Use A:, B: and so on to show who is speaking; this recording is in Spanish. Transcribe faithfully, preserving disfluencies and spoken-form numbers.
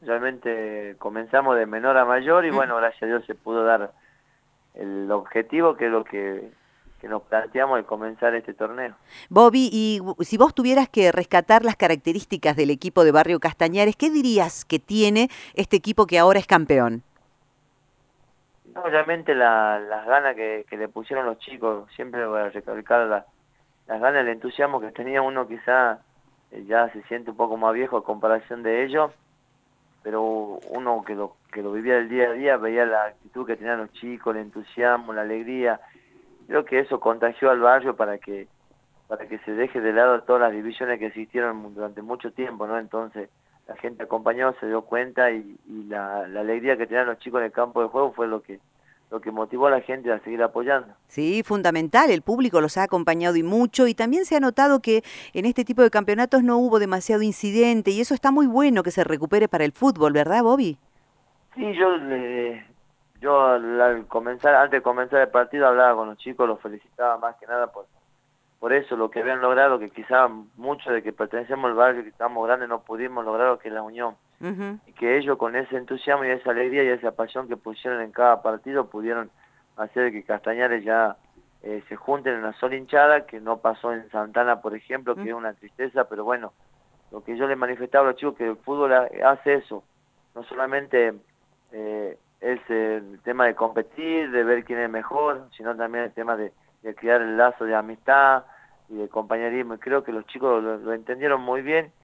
A: realmente comenzamos de menor a mayor y bueno, gracias a Dios se pudo dar el objetivo que es lo que, que nos planteamos de comenzar este torneo.
B: Bobby, y si vos tuvieras que rescatar las características del equipo de Barrio Castañares, ¿qué dirías que tiene este equipo que ahora es campeón?
A: No, realmente la, las ganas que, que le pusieron los chicos, siempre voy a recalcar la, las ganas, el entusiasmo que tenía uno quizá eh, ya se siente un poco más viejo a comparación de ellos, pero uno que lo, que lo vivía el día a día veía la actitud que tenían los chicos, el entusiasmo, la alegría. Creo que eso contagió al barrio para que para que se deje de lado todas las divisiones que existieron durante mucho tiempo, ¿no? Entonces la gente acompañó, se dio cuenta y, y la, la alegría que tenían los chicos en el campo de juego fue lo que lo que motivó a la gente a seguir apoyando.
B: Sí, fundamental, el público los ha acompañado y mucho, y también se ha notado que en este tipo de campeonatos no hubo demasiado incidente, y eso está muy bueno que se recupere para el fútbol, ¿verdad, Bobby?
A: Sí, yo eh, yo al, al comenzar, antes de comenzar el partido hablaba con los chicos, los felicitaba más que nada por por eso lo que habían logrado, que quizá mucho de que pertenecemos al barrio, que estamos grandes, no pudimos lograr lo que es la unión.
B: Uh-huh.
A: Y que ellos con ese entusiasmo y esa alegría y esa pasión que pusieron en cada partido pudieron hacer que Castañares ya eh, se junten en una sola hinchada, que no pasó en Santana, por ejemplo, que es una tristeza, pero bueno, lo que yo les manifestaba a los chicos, que el fútbol hace eso, no solamente eh, es el tema de competir, de ver quién es mejor, sino también el tema de, de crear el lazo de amistad y de compañerismo, y creo que los chicos lo, lo entendieron muy bien,